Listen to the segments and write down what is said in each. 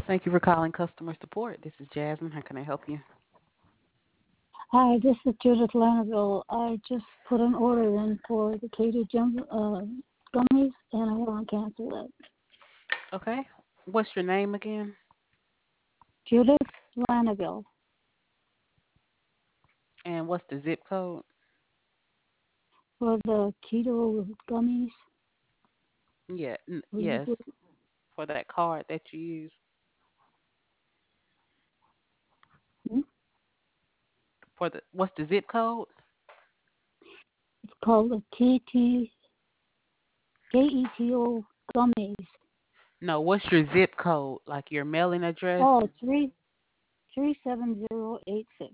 Thank you for calling customer support. This is Jasmine. How can I help you? Hi, this is Judith Lanaville. I just put an order in for the Katie gummies, and I want to cancel it. Okay. What's your name again? Judith Lanaville And what's the zip code? for the keto gummies. Yeah, Hmm? yes, for that card that you use. For the what's the zip code? It's called the KETO gummies. No, what's your zip code? Like your mailing address? Oh, 37086.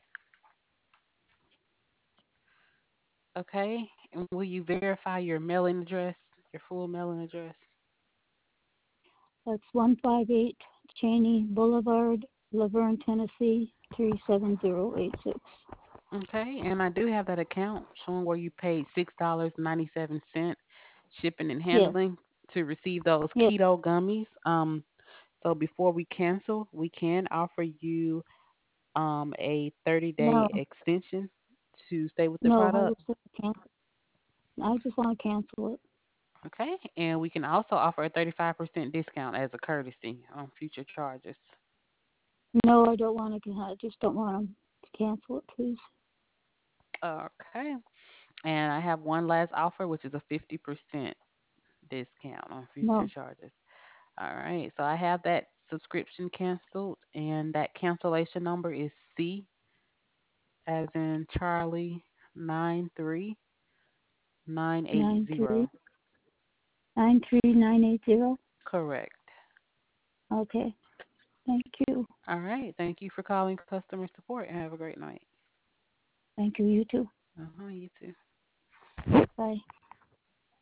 Okay. And will you verify your mailing address? Your full mailing address? That's 158 Cheney Boulevard, Laverne, Tennessee 37086. Okay. And I do have that account showing where you paid $6.97 shipping and Yes, handling to receive those yes. keto gummies. So before we cancel, we can offer you a 30-day No, extension to stay with the no, I product. just cancel. I just want to cancel it. Okay, and we can also offer a 35% discount as a courtesy on future charges. No, I don't want to. I just don't want them to cancel it, please. Okay, and I have one last offer, which is a 50% discount on future No, charges. All right, so I have that subscription canceled, and that cancellation number is C as in Charlie nine 93980. three 93980. Correct. Okay, thank you. All right, thank you for calling customer support and have a great night. Thank you. You too. You too. Bye.